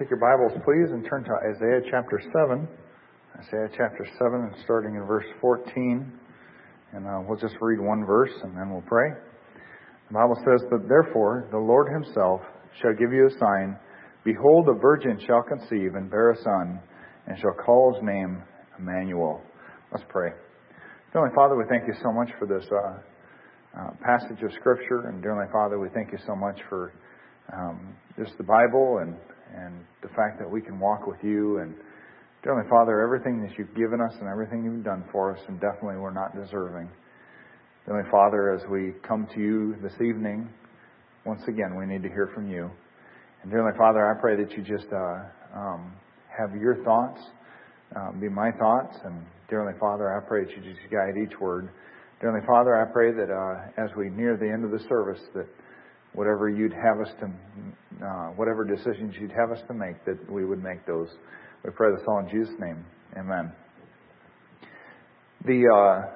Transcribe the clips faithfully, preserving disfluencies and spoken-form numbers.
Take your Bibles, please, and turn to Isaiah chapter seven. Isaiah chapter seven, and starting in verse fourteen. And uh, we'll just read one verse, and then we'll pray. The Bible says, "But therefore the Lord himself shall give you a sign. Behold, a virgin shall conceive and bear a son, and shall call his name Emmanuel." Let's pray. Heavenly Father, we thank you so much for this uh, uh, passage of Scripture. And dearly Father, we thank you so much for um, just the Bible and and the fact that we can walk with you. And dearly Father, everything that you've given us and everything you've done for us, and definitely we're not deserving. Dearly Father, as we come to you this evening, once again, we need to hear from you. And dearly Father, I pray that you just uh, um, have your thoughts uh, be my thoughts. And dearly Father, I pray that you just guide each word. Dearly Father, I pray that uh, as we near the end of the service, that whatever you'd have us to, uh, whatever decisions you'd have us to make, that we would make those. We pray this all in Jesus' name. Amen. The uh,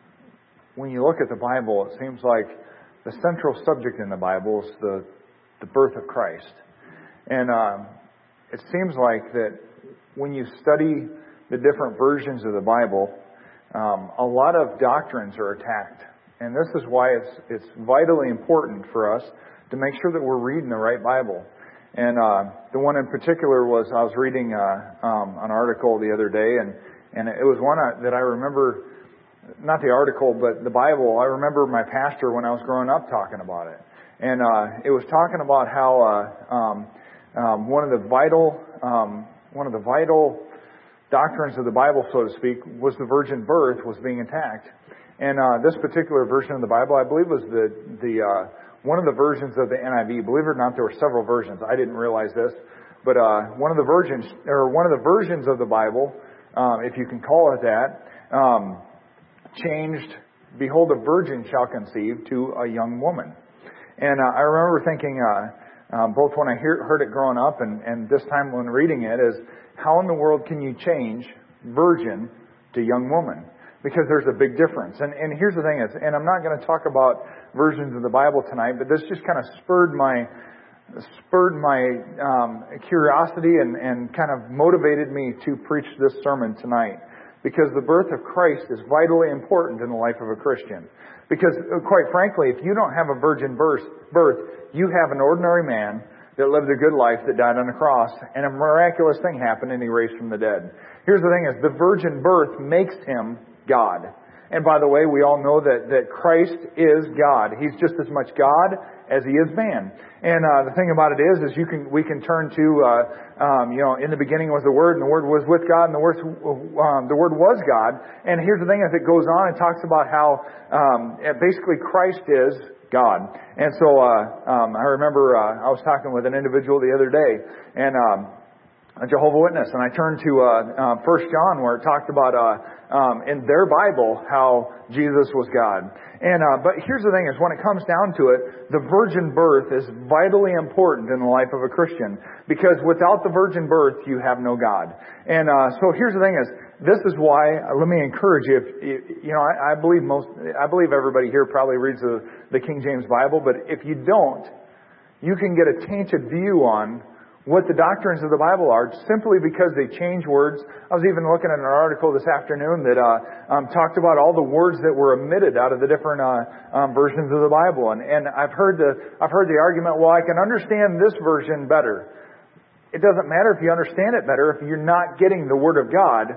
when you look at the Bible, it seems like the central subject in the Bible is the the birth of Christ, and uh, it seems like that when you study the different versions of the Bible, um, a lot of doctrines are attacked. And this is why it's it's vitally important for us to make sure that we're reading the right Bible. And uh, the one in particular was, I was reading uh, um, an article the other day, and, and it was one that I remember, not the article, but the Bible. I remember my pastor when I was growing up talking about it. And uh, it was talking about how uh, um, um, one of the vital um, one of the vital doctrines of the Bible, so to speak, was the virgin birth was being attacked. And uh, this particular version of the Bible, I believe, was the the uh, one of the versions of the N I V. Believe it or not, there were several versions. I didn't realize this, but uh, one of the versions, or one of the versions of the Bible, um, if you can call it that, um, changed. "Behold, a virgin shall conceive" to "a young woman." And uh, I remember thinking, uh, um, both when I hear, heard it growing up, and, and this time when reading it, is how in the world can you change virgin to young woman? Because there's a big difference. And and here's the thing is, and I'm not going to talk about versions of the Bible tonight, but this just kind of spurred my spurred my um, curiosity and, and kind of motivated me to preach this sermon tonight. Because the birth of Christ is vitally important in the life of a Christian. Because quite frankly, if you don't have a virgin birth, birth, you have an ordinary man that lived a good life that died on a cross, and a miraculous thing happened and he raised from the dead. Here's the thing is, the virgin birth makes him God. And by the way, we all know that, that Christ is God. He's just as much God as he is man. And uh, the thing about it is, is you can we can turn to, uh, um, you know, in the beginning was the Word, and the Word was with God, and the Word, um, the Word was God. And here's the thing, as it goes on, it talks about how um, basically Christ is God. And so uh, um, I remember uh, I was talking with an individual the other day, and um, a Jehovah's Witness, and I turned to uh, uh, First John, where it talked about uh, um, in their Bible how Jesus was God. And uh, but here's the thing: is when it comes down to it, the virgin birth is vitally important in the life of a Christian, because without the virgin birth, you have no God. And uh, so here's the thing: is this is why. Uh, let me encourage you. If you know, I, I believe most, I believe everybody here probably reads the, the King James Bible, but if you don't, you can get a tainted view on what the doctrines of the Bible are, simply because they change words. I was even looking at an article this afternoon that uh, um, talked about all the words that were omitted out of the different uh, um, versions of the Bible. And, and I've heard the I've heard the argument, well, I can understand this version better. It doesn't matter if you understand it better if you're not getting the Word of God.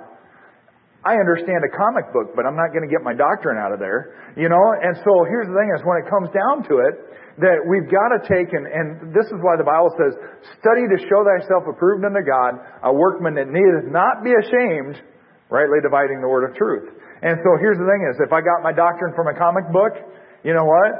I understand a comic book, but I'm not going to get my doctrine out of there, you know. And so here's the thing: is when it comes down to it, that we've got to take, and, and this is why the Bible says, "Study to show thyself approved unto God, a workman that needeth not be ashamed, rightly dividing the word of truth." And so here's the thing: is if I got my doctrine from a comic book, you know what?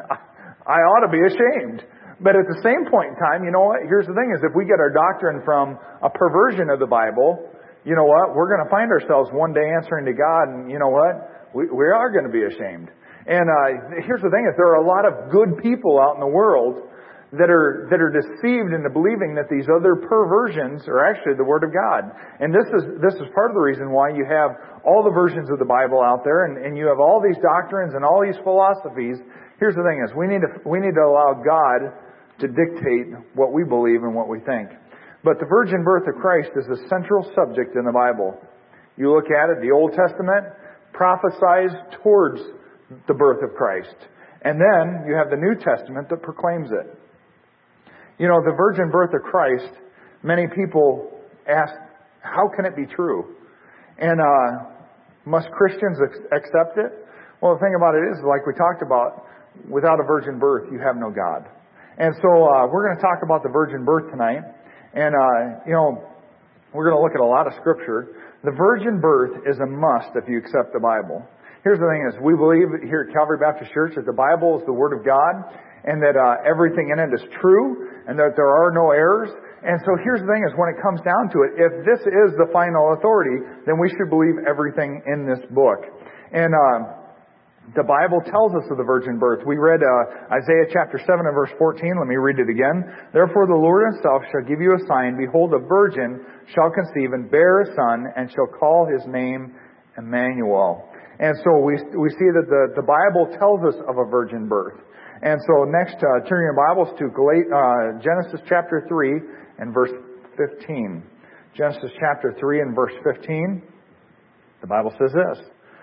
I ought to be ashamed. But at the same point in time, you know what? Here's the thing: is if we get our doctrine from a perversion of the Bible, you know what? We're going to find ourselves one day answering to God, and you know what? We, we are going to be ashamed. And uh, here's the thing: is there are a lot of good people out in the world that are that are deceived into believing that these other perversions are actually the Word of God. And this is this is part of the reason why you have all the versions of the Bible out there, and, and you have all these doctrines and all these philosophies. Here's the thing: is we need to we need to allow God to dictate what we believe and what we think. But the virgin birth of Christ is a central subject in the Bible. You look at it, the Old Testament prophesies towards the birth of Christ. And then you have the New Testament that proclaims it. You know, the virgin birth of Christ, many people ask, how can it be true? And uh, must Christians ex- accept it? Well, the thing about it is, like we talked about, without a virgin birth, you have no God. And so uh, we're going to talk about the virgin birth tonight. And, uh, you know, we're going to look at a lot of Scripture. The virgin birth is a must if you accept the Bible. Here's the thing is, we believe here at Calvary Baptist Church that the Bible is the Word of God and that uh, everything in it is true and that there are no errors. And so here's the thing is, when it comes down to it, if this is the final authority, then we should believe everything in this book. And uh, the Bible tells us of the virgin birth. We read uh, Isaiah chapter seven and verse fourteen. Let me read it again. Therefore the Lord himself shall give you a sign. Behold, a virgin shall conceive and bear a son, and shall call his name Emmanuel. And so we we see that the, the Bible tells us of a virgin birth. And so next, uh, turn your Bibles to uh, Genesis chapter three and verse fifteen. Genesis chapter three and verse fifteen. The Bible says this.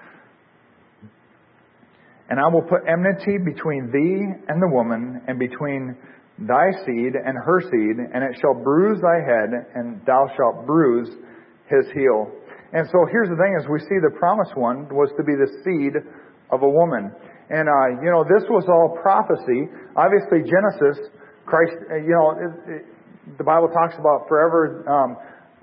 And I will put enmity between thee and the woman, and between thy seed and her seed, and it shall bruise thy head, and thou shalt bruise his heel. And so here's the thing, is we see the promised one was to be the seed of a woman. And, uh, you know, this was all prophecy. Obviously, Genesis, Christ, you know, it, it, the Bible talks about forever, um,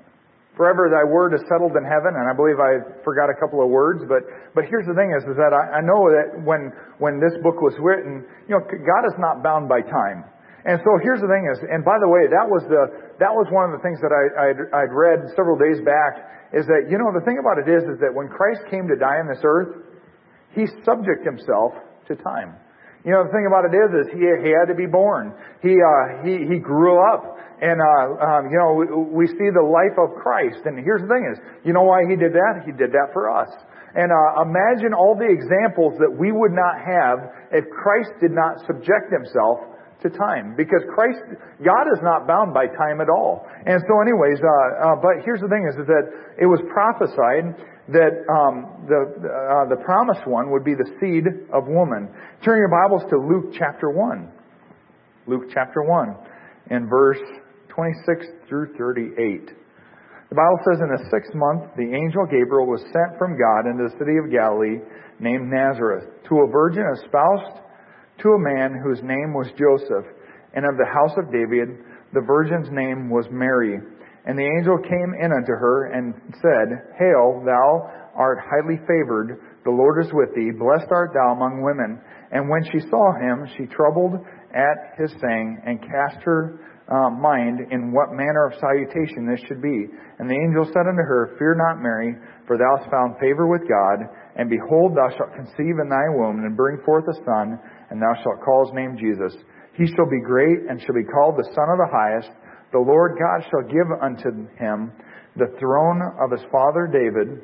forever thy word is settled in heaven. And I believe I forgot a couple of words. But, but here's the thing is, is that I, I know that when, when this book was written, you know, God is not bound by time. And so here's the thing is, and by the way, that was the, that was one of the things that I, I'd, I'd read several days back, is that, you know, the thing about it is, is that when Christ came to die on this earth, He subject himself to time. You know, the thing about it is, is he, he had to be born. He, uh, he, he grew up. And, uh, um, you know, we, we see the life of Christ. And here's the thing is, you know why he did that? He did that for us. And, uh, imagine all the examples that we would not have if Christ did not subject himself to time. Because Christ, God is not bound by time at all. And so anyways, uh, uh but here's the thing is, is that it was prophesied that um, the uh, the promised one would be the seed of woman. Turn your Bibles to Luke chapter one. Luke chapter one and verse twenty-six through thirty-eight. The Bible says, in the sixth month, the angel Gabriel was sent from God into the city of Galilee named Nazareth to a virgin espoused to a man whose name was Joseph, and of the house of David. The virgin's name was Mary. And the angel came in unto her and said, Hail, thou art highly favored, the Lord is with thee, blessed art thou among women. And when she saw him, she troubled at his saying, and cast her uh, mind in what manner of salutation this should be. And the angel said unto her, Fear not, Mary, for thou hast found favor with God, and behold, thou shalt conceive in thy womb, and bring forth a son, and thou shalt call his name Jesus. He shall be great, and shall be called the Son of the Highest. The Lord God shall give unto him the throne of his father David,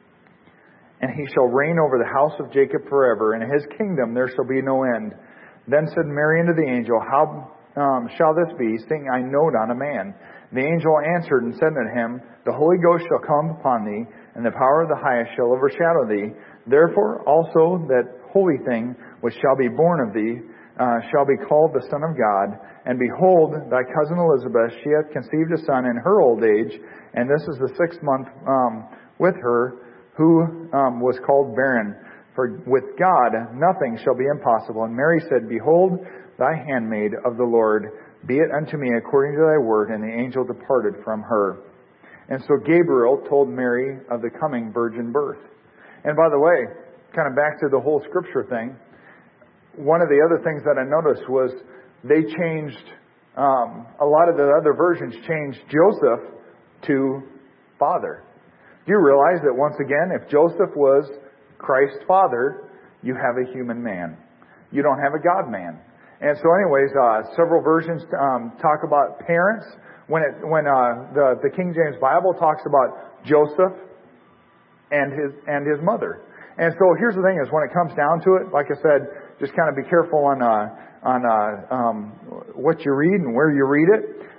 and he shall reign over the house of Jacob forever, and in his kingdom there shall be no end. Then said Mary unto the angel, How um, shall this be, seeing I know not a man? The angel answered and said unto him, The Holy Ghost shall come upon thee, and the power of the highest shall overshadow thee. Therefore also that holy thing which shall be born of thee uh, shall be called the Son of God. And behold, thy cousin Elizabeth, she hath conceived a son in her old age, and this is the sixth month um, with her, who um, was called barren. For with God nothing shall be impossible. And Mary said, Behold, thy handmaid of the Lord, be it unto me according to thy word. And the angel departed from her. And so Gabriel told Mary of the coming virgin birth. And by the way, kind of back to the whole scripture thing, one of the other things that I noticed was they changed, um, a lot of the other versions changed Joseph to father. Do you realize that once again, if Joseph was Christ's father, you have a human man. You don't have a God man. And so anyways, uh, several versions um, talk about parents. When it, when uh, the, the King James Bible talks about Joseph and his and his mother. And so here's the thing is, when it comes down to it, like I said, just kind of be careful on uh, on uh, um, what you read and where you read it.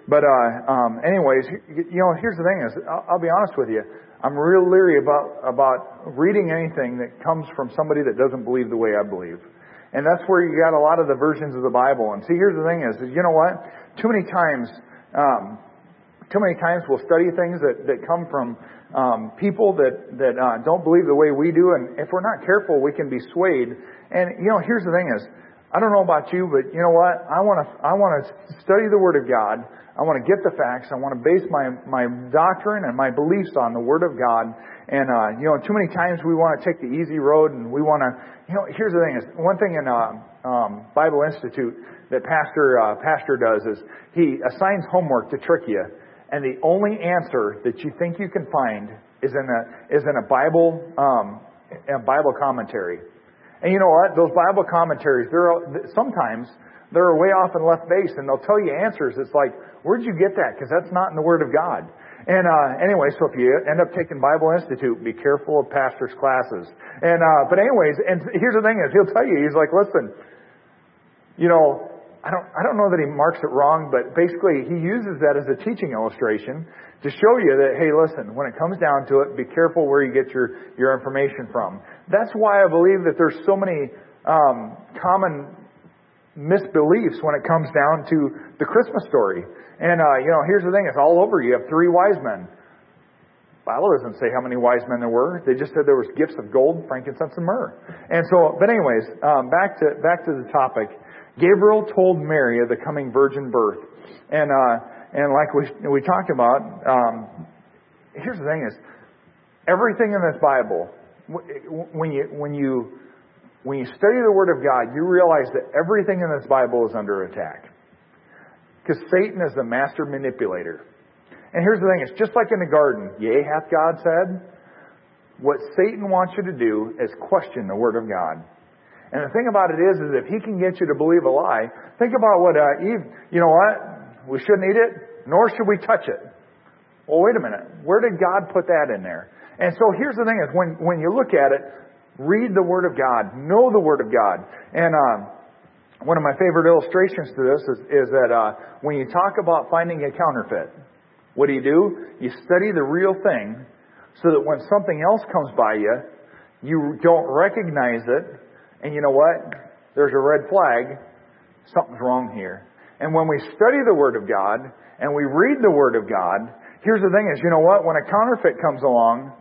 But uh, um, anyways, you know, here's the thing is, I'll, I'll be honest with you. I'm real leery about about reading anything that comes from somebody that doesn't believe the way I believe. And that's where you got a lot of the versions of the Bible. And see, here's the thing is, is you know what? Too many times, um, too many times we'll study things that, that come from um, people that, that uh, don't believe the way we do. And if we're not careful, we can be swayed. And, you know, here's the thing is, I don't know about you, but you know what? I want to I want to study the Word of God. I want to get the facts. I want to base my, my doctrine and my beliefs on the Word of God. And, uh, you know, too many times we want to take the easy road and we want to, you know, here's the thing is, one thing in uh, um, Bible Institute that Pastor uh, Pastor does is he assigns homework to trick you. And the only answer that you think you can find is in a, is in a Bible, um, a Bible commentary. And you know what? Those Bible commentaries, they're sometimes they're way off in left base, and they'll tell you answers. It's like, where'd you get that? Because that's not in the Word of God. And uh, anyway, so if you end up taking Bible Institute, be careful of pastors' classes. And uh, but anyways, and here's the thing is, he'll tell you, he's like, listen, you know, I don't I don't know that he marks it wrong, but basically he uses that as a teaching illustration to show you that, hey, listen, when it comes down to it, be careful where you get your, your information from. That's why I believe that there's so many um, common misbeliefs when it comes down to the Christmas story. And, uh, you know, here's the thing. It's all over. You have three wise men. The Bible doesn't say how many wise men there were. They just said there was gifts of gold, frankincense, and myrrh. And so, but anyways, um, back to back to the topic. Gabriel told Mary of the coming virgin birth. And, uh, And like we we talked about, um, here's the thing: is everything in this Bible, when you when you when you study the Word of God, you realize that everything in this Bible is under attack, because Satan is the master manipulator. And here's the thing: it's just like in the garden. Yea, hath God said? What Satan wants you to do is question the Word of God. And the thing about it is, is if he can get you to believe a lie, think about what uh, Eve. You know what? We shouldn't eat it, nor should we touch it. Well, wait a minute. Where did God put that in there? And so here's the thing is when, when you look at it, read the Word of God. Know the Word of God. And um, one of my favorite illustrations to this is, is that uh, when you talk about finding a counterfeit, what do you do? You study the real thing so that when something else comes by you, you don't recognize it. And you know what? There's a red flag. Something's wrong here. And when we study the Word of God and we read the Word of God, here's the thing is, you know what? When a counterfeit comes along,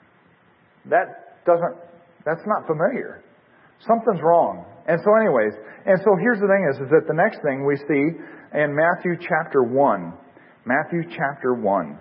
that doesn't, that's not familiar. Something's wrong. And so anyways, and so here's the thing is, is that the next thing we see in Matthew chapter one. Matthew chapter one.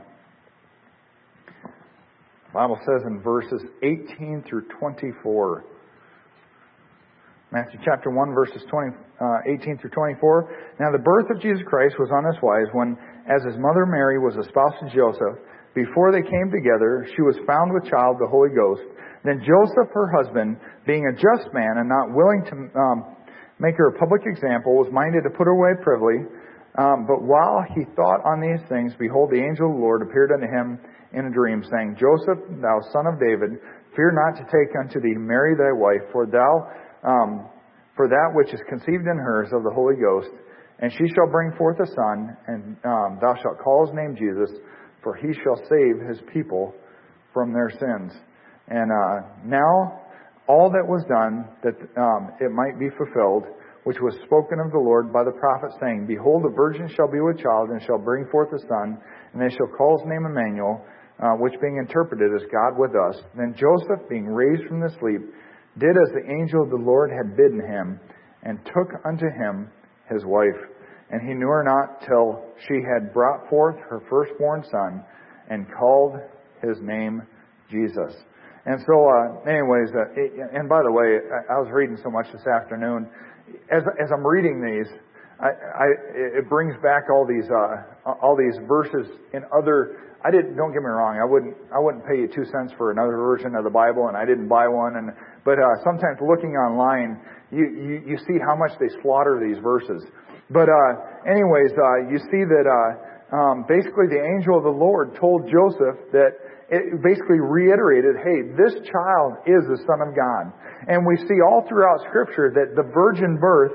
The Bible says in verses eighteen through twenty-four. Matthew chapter one, verses twenty, uh, eighteen through twenty-four. Now the birth of Jesus Christ was on this wise, when, as his mother Mary was espoused to Joseph, before they came together, she was found with child of the Holy Ghost. Then Joseph, her husband, being a just man and not willing to um, make her a public example, was minded to put her away privily. Um, but while he thought on these things, behold, the angel of the Lord appeared unto him in a dream, saying, Joseph, thou son of David, fear not to take unto thee Mary thy wife, for thou Um, for that which is conceived in her is of the Holy Ghost, and she shall bring forth a son, and um, thou shalt call his name Jesus, for he shall save his people from their sins. And uh, now all that was done, that um, it might be fulfilled, which was spoken of the Lord by the prophet, saying, Behold, the virgin shall be with child, and shall bring forth a son, and they shall call his name Emmanuel, uh, which being interpreted is God with us. Then Joseph, being raised from the sleep, did as the angel of the Lord had bidden him, and took unto him his wife. And he knew her not till she had brought forth her firstborn son, and called his name Jesus. And so, uh, anyways, uh, it, and by the way, I, I was reading so much this afternoon. As as I'm reading these, I, I it brings back all these uh, all these verses in other. I didn't. Don't get me wrong. I wouldn't. I wouldn't pay you two cents for another version of the Bible, and I didn't buy one. And but uh, sometimes looking online, you, you you see how much they slaughter these verses. But uh, anyways, uh, you see that uh, um, basically the angel of the Lord told Joseph that it basically reiterated, hey, this child is the Son of God. And we see all throughout Scripture that the virgin birth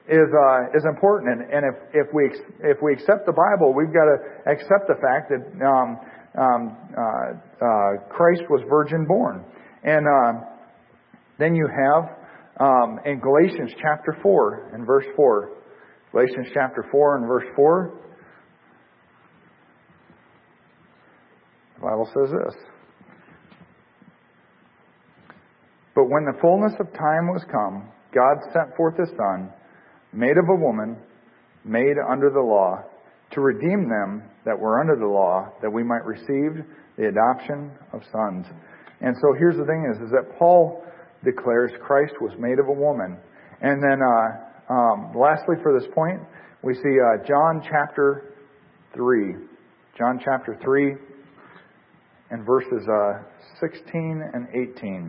is uh, is important. And, and if if we if we accept the Bible, we've got to accept the fact that um, um, uh, uh, Christ was virgin born. And uh, then you have um, in Galatians chapter four and verse four, Galatians chapter four and verse four, the Bible says this. But when the fullness of time was come, God sent forth His Son, made of a woman, made under the law, to redeem them that were under the law, that we might receive the adoption of sons. And so here's the thing is, is that Paul declares Christ was made of a woman. And then uh, um, lastly for this point, we see uh, John chapter three. John chapter three and verses uh, sixteen and eighteen.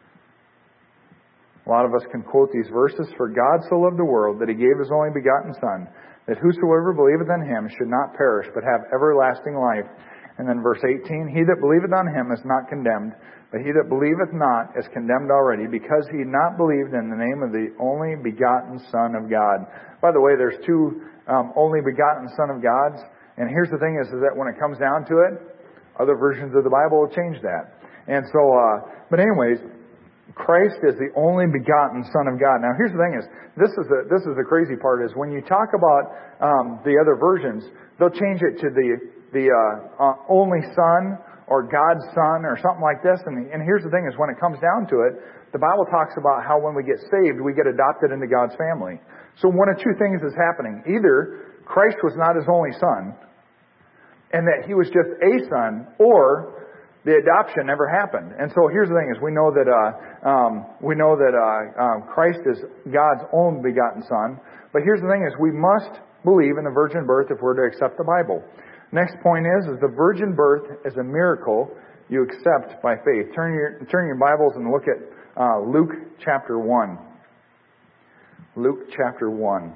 A lot of us can quote these verses. For God so loved the world that He gave His only begotten Son, that whosoever believeth in Him should not perish, but have everlasting life. And then verse eighteen, He that believeth on Him is not condemned, but he that believeth not is condemned already, because he not believed in the name of the only begotten Son of God. By the way, there's two um, only begotten Son of Gods. And here's the thing is, is that when it comes down to it, other versions of the Bible will change that. And so, uh, but anyways, Christ is the only begotten Son of God. Now, here's the thing is, this is the, this is the crazy part is when you talk about um, the other versions, they'll change it to the, the uh, uh, only Son or God's Son or something like this. And, and here's the thing is when it comes down to it, the Bible talks about how when we get saved, we get adopted into God's family. So one of two things is happening. Either Christ was not His only Son, and that He was just a Son, or the adoption never happened. And so here's the thing is we know that uh, um, we know that uh, um, Christ is God's own begotten Son. But here's the thing is we must believe in the virgin birth if we're to accept the Bible. Next point is, is the virgin birth is a miracle you accept by faith. Turn your turn your Bibles and look at uh, Luke chapter one. Luke chapter one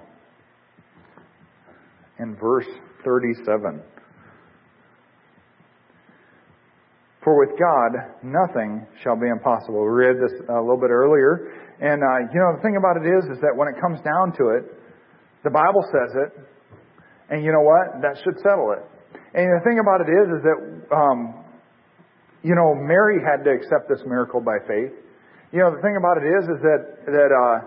and verse thirty-seven. For with God, nothing shall be impossible. We read this a little bit earlier. And, uh, you know, the thing about it is, is that when it comes down to it, the Bible says it. And you know what? That should settle it. And the thing about it is, is that, um, you know, Mary had to accept this miracle by faith. You know, the thing about it is, is that, that, uh,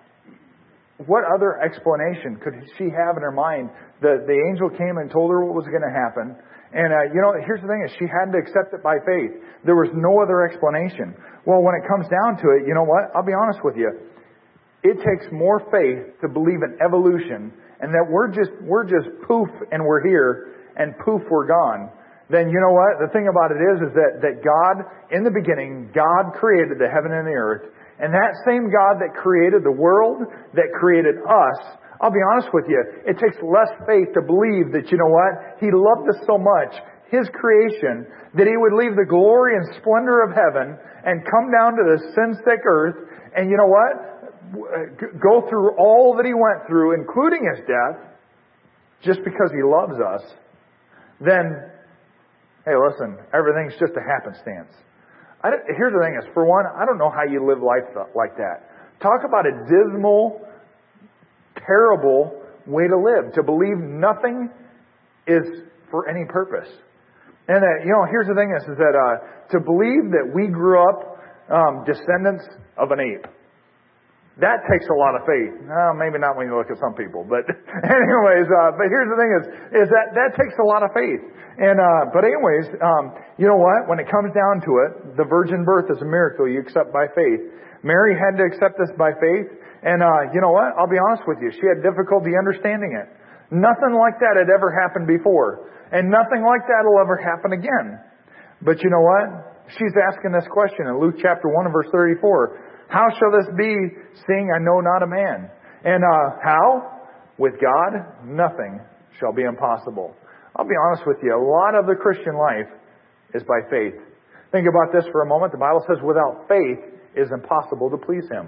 what other explanation could she have in her mind? The, the angel came and told her what was going to happen. And, uh, you know, here's the thing is she had to accept it by faith. There was no other explanation. Well, when it comes down to it, you know what? I'll be honest with you. It takes more faith to believe in evolution and that we're just, we're just poof and we're here and poof we're gone. Then you know what? The thing about it is, is that, that God, in the beginning, God created the heaven and the earth. And that same God that created the world, that created us, I'll be honest with you, it takes less faith to believe that, you know what, He loved us so much, His creation, that He would leave the glory and splendor of heaven and come down to the sin-sick earth and, you know what, go through all that He went through, including His death, just because He loves us. Then, hey, listen, everything's just a happenstance. I don't, here's the thing is, for one, I don't know how you live life like that. Talk about a dismal, terrible way to live, to believe nothing is for any purpose. And that, you know, here's the thing is, is that uh, to believe that we grew up um, descendants of an ape, that takes a lot of faith. Uh, maybe not when you look at some people, but anyways, uh, but here's the thing is, is that that takes a lot of faith. And, uh, but anyways, um, you know what? When it comes down to it, the virgin birth is a miracle you accept by faith. Mary had to accept this by faith. And, uh, you know what? I'll be honest with you. She had difficulty understanding it. Nothing like that had ever happened before. And nothing like that will ever happen again. But you know what? She's asking this question in Luke chapter one and verse thirty-four. How shall this be, seeing I know not a man? And, uh, how? With God, nothing shall be impossible. I'll be honest with you. A lot of the Christian life is by faith. Think about this for a moment. The Bible says without faith it is impossible to please Him.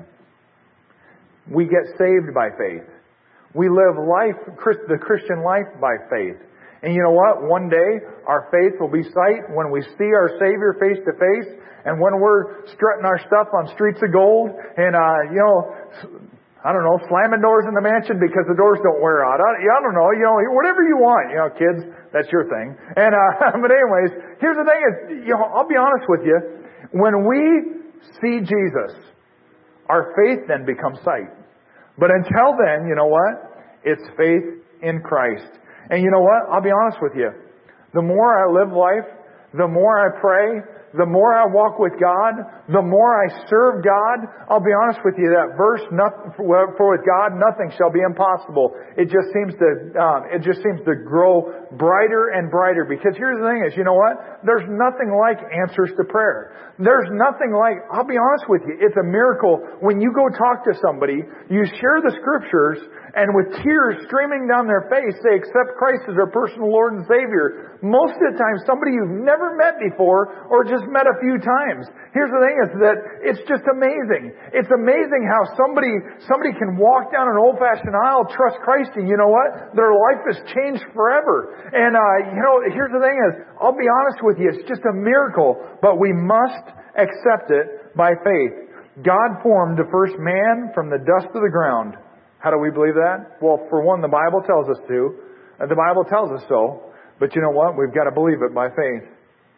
We get saved by faith. We live life, the Christian life by faith. And you know what? One day, our faith will be sight when we see our Savior face to face, and when we're strutting our stuff on streets of gold, and, uh, you know, I don't know, slamming doors in the mansion because the doors don't wear out. I, I don't know, you know, whatever you want. You know, kids, that's your thing. And, uh, but anyways, here's the thing is, you know, I'll be honest with you. When we see Jesus, our faith then becomes sight. But until then, you know what? It's faith in Christ. And you know what? I'll be honest with you. The more I live life, the more I pray, the more I walk with God, the more I serve God. I'll be honest with you, that verse, for with God nothing shall be impossible. It just seems to, um, it just seems to grow brighter and brighter. Because here's the thing is, you know what? There's nothing like answers to prayer. There's nothing like, I'll be honest with you, it's a miracle when you go talk to somebody, you share the scriptures, and with tears streaming down their face, they accept Christ as their personal Lord and Savior. Most of the time, somebody you've never met before, or just met a few times. Here's the thing is that it's just amazing. It's amazing how somebody, somebody can walk down an old-fashioned aisle, trust Christ, and you know what? Their life has changed forever. And, uh, you know, here's the thing is, I'll be honest with you, it's just a miracle, but we must accept it by faith. God formed the first man from the dust of the ground. How do we believe that? Well, for one, the Bible tells us to. And the Bible tells us so. But you know what? We've got to believe it by faith.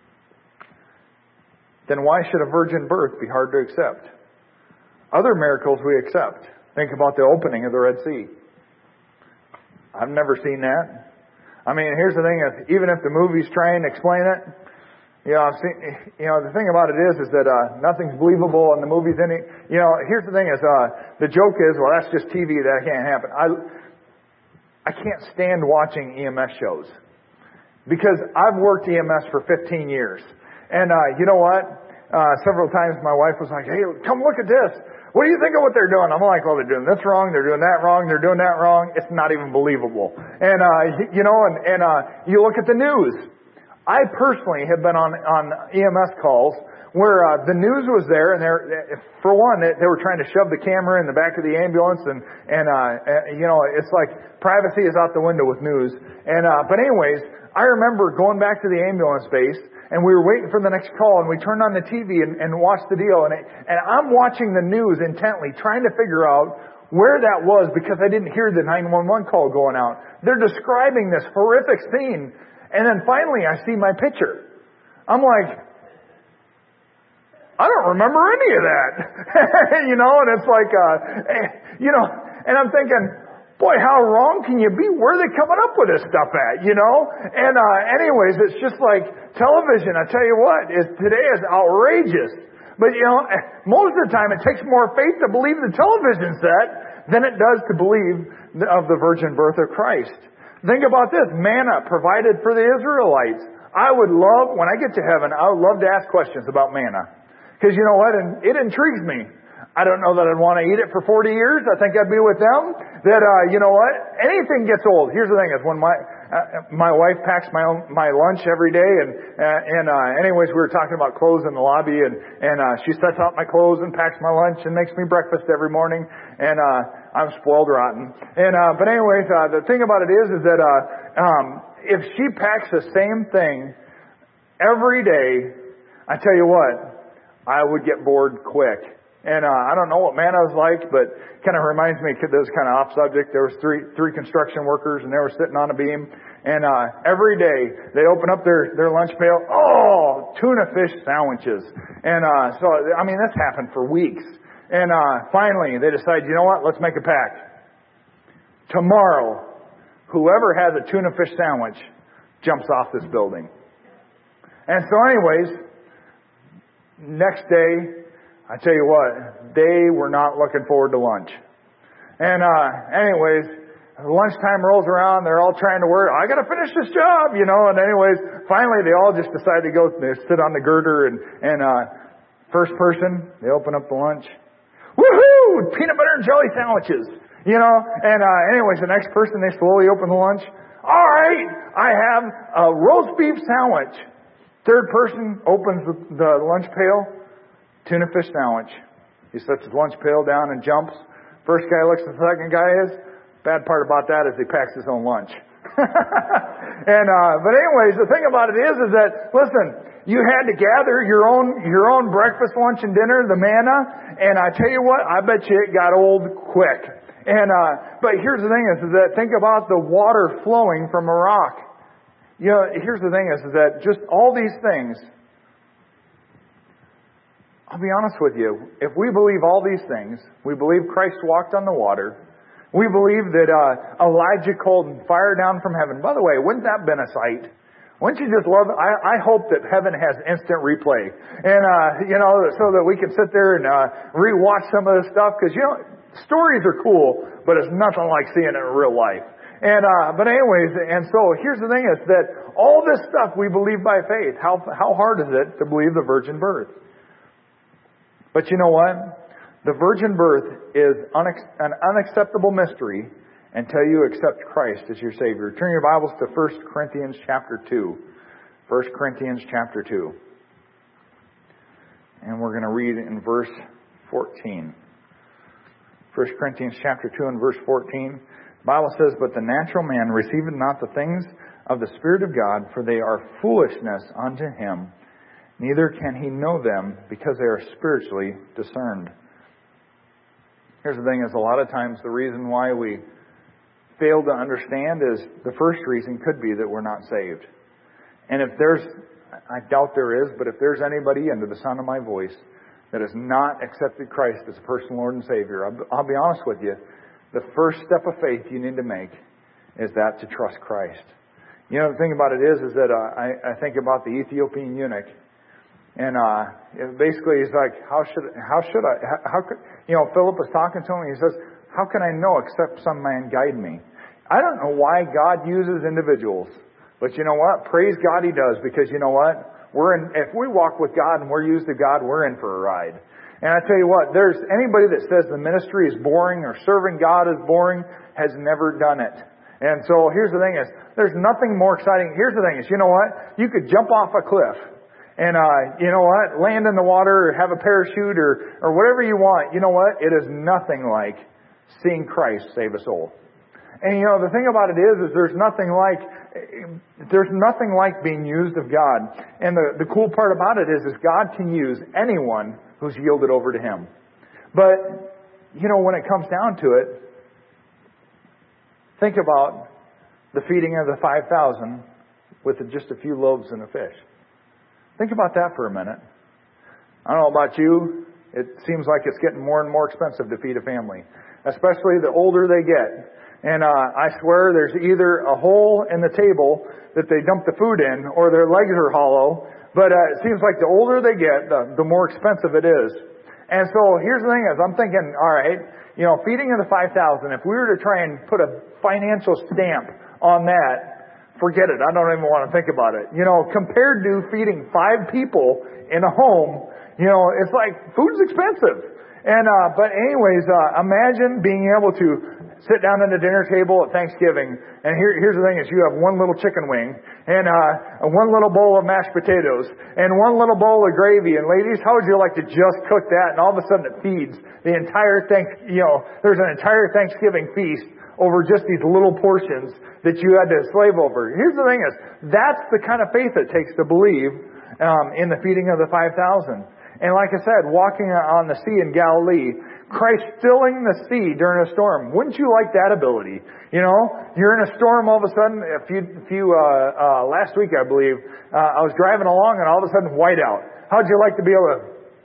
Then why should a virgin birth be hard to accept? Other miracles we accept. Think about the opening of the Red Sea. I've never seen that. I mean, here's the thing. Even if the movies try and explain it, You know, I've seen, you know, the thing about it is, is that, uh, nothing's believable in the movies. Any, you know, here's the thing is, uh, the joke is, well, that's just T V. That can't happen. I, I can't stand watching E M S shows because I've worked E M S for fifteen years. And, uh, you know what? Uh, several times my wife was like, hey, come look at this. What do you think of what they're doing? I'm like, well, they're doing this wrong. They're doing that wrong. They're doing that wrong. It's not even believable. And, uh, you know, and, and, uh, you look at the news. I personally have been on, on E M S calls where uh, the news was there, and they're, for one, they, they were trying to shove the camera in the back of the ambulance, and and uh, you know, it's like privacy is out the window with news. And uh, but anyways, I remember going back to the ambulance base, and we were waiting for the next call, and we turned on the T V and, and watched the deal, and it, and I'm watching the news intently, trying to figure out where that was because I didn't hear the nine one one call going out. They're describing this horrific scene. And then finally I see my picture. I'm like, I don't remember any of that. You know, and it's like, uh, you know, and I'm thinking, boy, how wrong can you be? Where are they coming up with this stuff at, you know? And, uh, anyways, it's just like television. I tell you what, is today is outrageous. But, you know, most of the time it takes more faith to believe the television set than it does to believe of the virgin birth of Christ. Think about this. Manna provided for the Israelites. I would love, when I get to heaven, I would love to ask questions about manna. Because you know what? And it intrigues me. I don't know that I'd want to eat it for forty years. I think I'd be with them. That, uh, you know what? Anything gets old. Here's the thing is when my, uh, my wife packs my own, my lunch every day and, uh, and, uh, anyways, we were talking about clothes in the lobby and, and, uh, she sets out my clothes and packs my lunch and makes me breakfast every morning. And, uh, I'm spoiled rotten. And, uh, but anyways, uh, the thing about it is, is that, uh, um, if she packs the same thing every day, I tell you what, I would get bored quick. And, uh, I don't know what manna was like, but kind of reminds me, this is kind of off subject. There was three, three construction workers and they were sitting on a beam. And, uh, every day they open up their, their lunch pail. Oh, tuna fish sandwiches. And, uh, so, I mean, this happened for weeks. And, uh, finally they decide, you know what? Let's make a pact. Tomorrow, whoever has a tuna fish sandwich jumps off this building. And so anyways, next day, I tell you what, they were not looking forward to lunch. And, uh, anyways, lunchtime rolls around, they're all trying to work, I gotta finish this job, you know, and anyways, finally they all just decide to go, they sit on the girder and, and, uh, first person, they open up the lunch. Woohoo! Peanut butter and jelly sandwiches, you know, and, uh, anyways, the next person, they slowly open the lunch. Alright, I have a roast beef sandwich. Third person opens the, the lunch pail. Tuna fish sandwich. He sets his lunch pail down and jumps. First guy looks at the second guy is. Bad part about that is he packs his own lunch. and, uh, but anyways, the thing about it is, is that, listen, You had to gather your own, your own breakfast, lunch, and dinner, the manna, and I tell you what, I bet you it got old quick. And, uh, but here's the thing is, is that think about the water flowing from a rock. You know, here's the thing is, is that just all these things, I'll be honest with you, if we believe all these things, we believe Christ walked on the water, we believe that, uh, Elijah called fire down from heaven. By the way, wouldn't that have been a sight? Wouldn't you just love it? I, I hope that heaven has instant replay. And, uh, you know, so that we can sit there and, uh, rewatch some of this stuff. Cause, you know, stories are cool, but it's nothing like seeing it in real life. And, uh, but anyways, and so here's the thing is that all this stuff we believe by faith. How, how hard is it to believe the virgin birth? But you know what? The virgin birth is unex- an unacceptable mystery until you accept Christ as your Savior. Turn your Bibles to First Corinthians chapter two. First Corinthians chapter two. And we're going to read in verse fourteen. First Corinthians chapter two and verse fourteen. The Bible says, "But the natural man receiveth not the things of the Spirit of God, for they are foolishness unto him. Neither can he know them, because they are spiritually discerned." Here's the thing is, a lot of times the reason why we fail to understand is, the first reason could be that we're not saved. And if there's, I doubt there is, but if there's anybody under the sound of my voice that has not accepted Christ as a personal Lord and Savior, I'll, I'll be honest with you, the first step of faith you need to make is that to trust Christ. You know, the thing about it is, is that uh, I, I think about the Ethiopian eunuch. And, uh, it basically he's like, how should, how should I, how, how could, you know, Philip was talking to him and he says, how can I know except some man guide me? I don't know why God uses individuals, but you know what? Praise God He does, because you know what? We're in, if we walk with God and we're used of God, we're in for a ride. And I tell you what, there's anybody that says the ministry is boring or serving God is boring has never done it. And so here's the thing is, there's nothing more exciting. Here's the thing is, you know what? You could jump off a cliff. And, uh, you know what? Land in the water or have a parachute or, or whatever you want. You know what? It is nothing like seeing Christ save a soul. And, you know, the thing about it is, is there's nothing like, there's nothing like being used of God. And the, the cool part about it is, is God can use anyone who's yielded over to Him. But, you know, when it comes down to it, think about the feeding of the five thousand with just a few loaves and a fish. Think about that for a minute. I don't know about you. It seems like it's getting more and more expensive to feed a family, especially the older they get. And uh, I swear there's either a hole in the table that they dump the food in, or their legs are hollow. But uh, it seems like the older they get, the, the more expensive it is. And so here's the thing is, I'm thinking, all right, you know, feeding of the five thousand, if we were to try and put a financial stamp on that, forget it. I don't even want to think about it. You know, compared to feeding five people in a home, you know, it's like food's expensive. And, uh, but anyways, uh, imagine being able to sit down at a dinner table at Thanksgiving, and here, here's the thing is, you have one little chicken wing, and, uh, one little bowl of mashed potatoes, and one little bowl of gravy, and ladies, how would you like to just cook that, and all of a sudden it feeds the entire thank, you know, there's an entire Thanksgiving feast over just these little portions that you had to slave over. Here's the thing is, that's the kind of faith it takes to believe, um, in the feeding of the five thousand. And like I said, walking on the sea in Galilee, Christ stilling the sea during a storm. Wouldn't you like that ability? You know, you're in a storm all of a sudden. A few, few uh, uh, last week, I believe, uh, I was driving along and all of a sudden whiteout. How'd you like to be able to?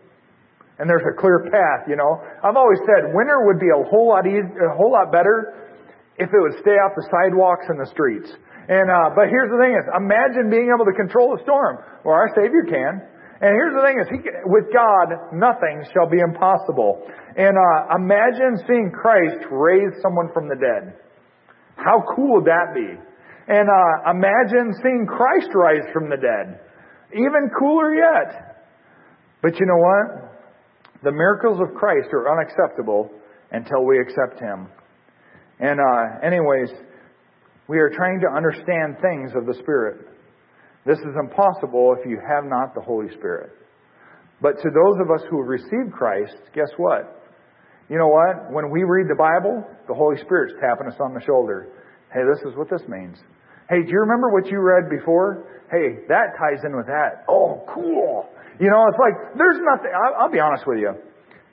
And there's a clear path. You know, I've always said winter would be a whole lot easy, a whole lot better if it would stay off the sidewalks and the streets. And uh, but here's the thing: is imagine being able to control the storm. Well, our Savior can. And here's the thing is, he, with God, nothing shall be impossible. And uh, imagine seeing Christ raise someone from the dead. How cool would that be? And uh, imagine seeing Christ rise from the dead. Even cooler yet. But you know what? The miracles of Christ are unacceptable until we accept Him. And uh, anyways, we are trying to understand things of the Spirit. This is impossible if you have not the Holy Spirit. But to those of us who have received Christ, guess what? You know what? When we read the Bible, the Holy Spirit's tapping us on the shoulder. Hey, this is what this means. Hey, do you remember what you read before? Hey, that ties in with that. Oh, cool. You know, it's like, there's nothing, I'll, I'll be honest with you.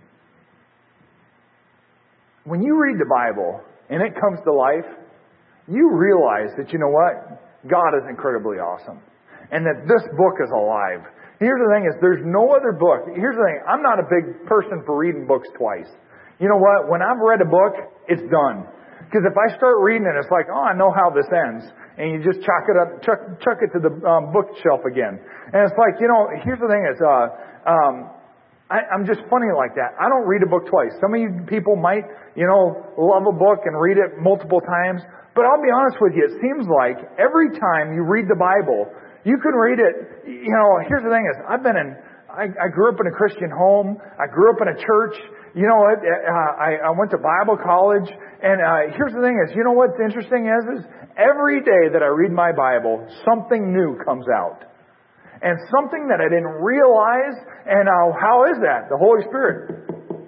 When you read the Bible and it comes to life, you realize that, you know what? God is incredibly awesome. And that this book is alive. Here's the thing is, there's no other book. Here's the thing, I'm not a big person for reading books twice. You know what? When I've read a book, it's done. Because if I start reading it, it's like, oh, I know how this ends. And you just chuck it up, chuck, chuck it to the um, bookshelf again. And it's like, you know, here's the thing is, uh, um, I, I'm just funny like that. I don't read a book twice. Some of you people might, you know, love a book and read it multiple times. But I'll be honest with you, it seems like every time you read the Bible, you can read it, you know, here's the thing is, I've been in, I, I grew up in a Christian home. I grew up in a church. You know what? Uh, I, I went to Bible college. And uh, here's the thing is, you know what's interesting is, is every day that I read my Bible, something new comes out. And something that I didn't realize. And uh, how is that? The Holy Spirit.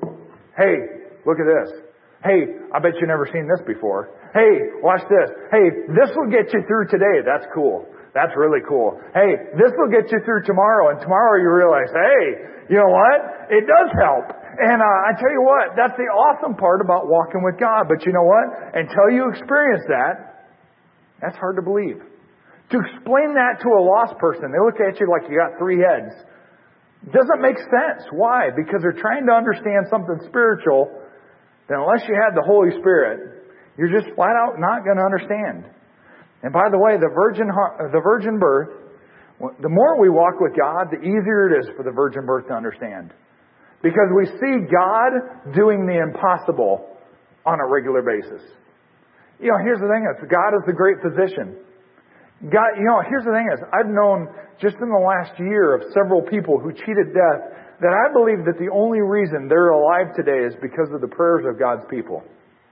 Hey, look at this. Hey, I bet you've never seen this before. Hey, watch this. Hey, this will get you through today. That's cool. That's really cool. Hey, this will get you through tomorrow. And tomorrow you realize, hey, you know what? It does help. And uh, I tell you what, that's the awesome part about walking with God. But you know what? Until you experience that, that's hard to believe. To explain that to a lost person, they look at you like you got three heads. Doesn't make sense. Why? Because they're trying to understand something spiritual that unless you have the Holy Spirit, you're just flat out not going to understand. And by the way, the virgin, the virgin birth, the more we walk with God, the easier it is for the virgin birth to understand. Because we see God doing the impossible on a regular basis. You know, here's the thing is, God is the great physician. God, you know, here's the thing is, I've known just in the last year of several people who cheated death that I believe that the only reason they're alive today is because of the prayers of God's people.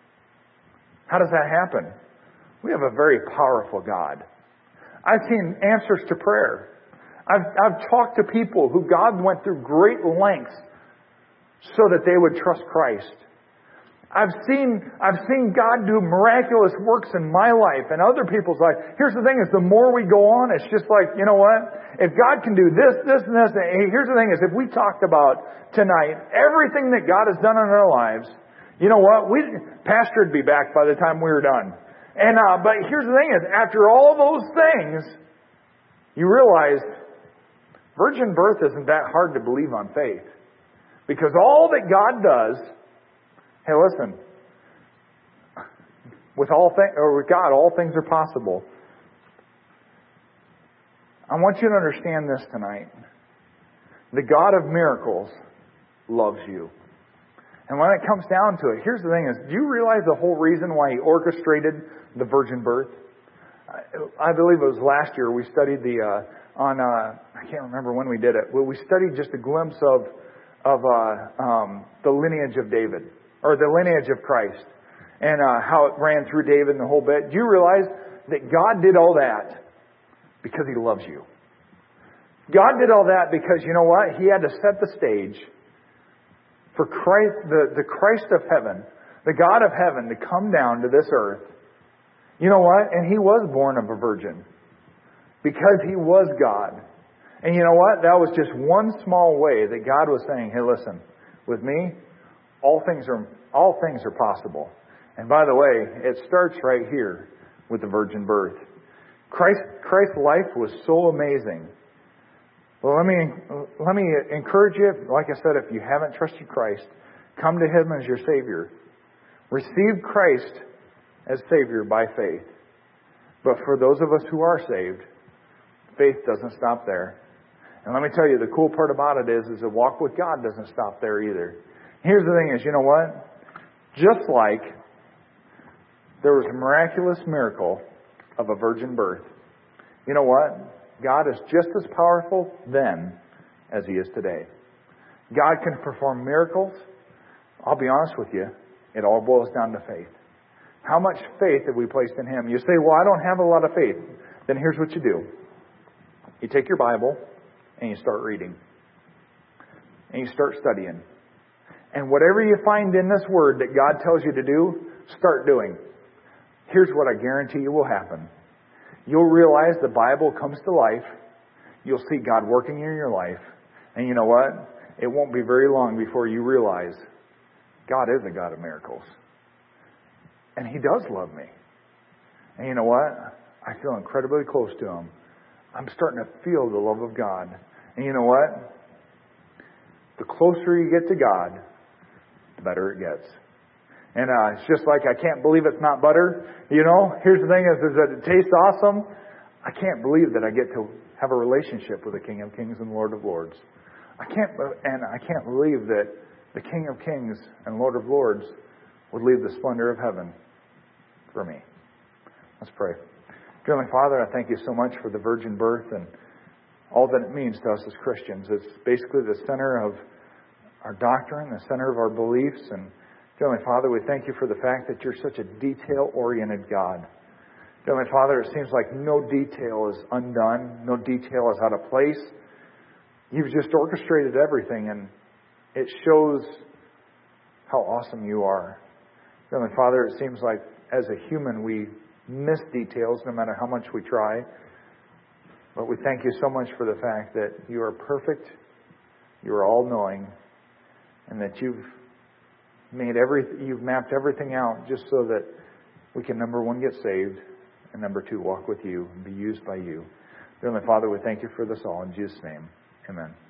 How does that happen? We have a very powerful God. I've seen answers to prayer. I've, I've talked to people who God went through great lengths so that they would trust Christ. I've seen, I've seen God do miraculous works in my life and other people's life. Here's the thing is, the more we go on, it's just like, you know what? If God can do this, this, and this, and here's the thing is, if we talked about tonight everything that God has done in our lives, you know what? We, Pastor would be back by the time we were done. And, uh, but here's the thing is, after all those things, you realize virgin birth isn't that hard to believe on faith. Because all that God does, hey, listen, with all things, or with God, all things are possible. I want you to understand this tonight. The God of miracles loves you. And when it comes down to it, here's the thing is, do you realize the whole reason why He orchestrated the virgin birth? I, I believe it was last year we studied the, uh, on, uh, I can't remember when we did it, but we studied just a glimpse of of uh, um, the lineage of David, or the lineage of Christ, and uh, how it ran through David and the whole bit. Do you realize that God did all that because He loves you? God did all that because, you know what? He had to set the stage for Christ, the, the Christ of heaven, the God of heaven, to come down to this earth. You know what? And He was born of a virgin because He was God. And you know what? That was just one small way that God was saying, hey, listen, with me, all things are all things are possible. And by the way, it starts right here with the virgin birth. Christ, Christ's life was so amazing. Well, let me let me encourage you, like I said, if you haven't trusted Christ, come to Him as your Savior. Receive Christ as Savior by faith. But for those of us who are saved, faith doesn't stop there. And let me tell you, the cool part about it is, is the walk with God doesn't stop there either. Here's the thing is, you know what? Just like there was a miraculous miracle of a virgin birth, you know what? God is just as powerful then as He is today. God can perform miracles. I'll be honest with you, it all boils down to faith. How much faith have we placed in Him? You say, well, I don't have a lot of faith. Then here's what you do. You take your Bible and you start reading. And you start studying. And whatever you find in this Word that God tells you to do, start doing. Here's what I guarantee you will happen. You'll realize the Bible comes to life. You'll see God working in your life. And you know what? It won't be very long before you realize God is a God of miracles. And He does love me. And you know what? I feel incredibly close to Him. I'm starting to feel the love of God. And you know what? The closer you get to God, the better it gets. And uh, it's just like, I can't believe it's not butter. You know, here's the thing is, is that it tastes awesome. I can't believe that I get to have a relationship with the King of Kings and Lord of Lords. I can't, and I can't believe that the King of Kings and Lord of Lords would leave the splendor of heaven for me. Let's pray. Dear Heavenly Father, I thank You so much for the virgin birth and all that it means to us as Christians. It's basically the center of our doctrine, the center of our beliefs. And Dear Heavenly Father, we thank You for the fact that You're such a detail-oriented God. Dear Heavenly Father, it seems like no detail is undone, no detail is out of place. You've just orchestrated everything, and it shows how awesome You are. Dear Heavenly Father, it seems like as a human we miss details no matter how much we try. But we thank You so much for the fact that You are perfect, You are all-knowing, and that You've made every, You've mapped everything out just so that we can, number one, get saved, and number two, walk with You and be used by You. Dear Heavenly Father, we thank You for this all. In Jesus' name, amen.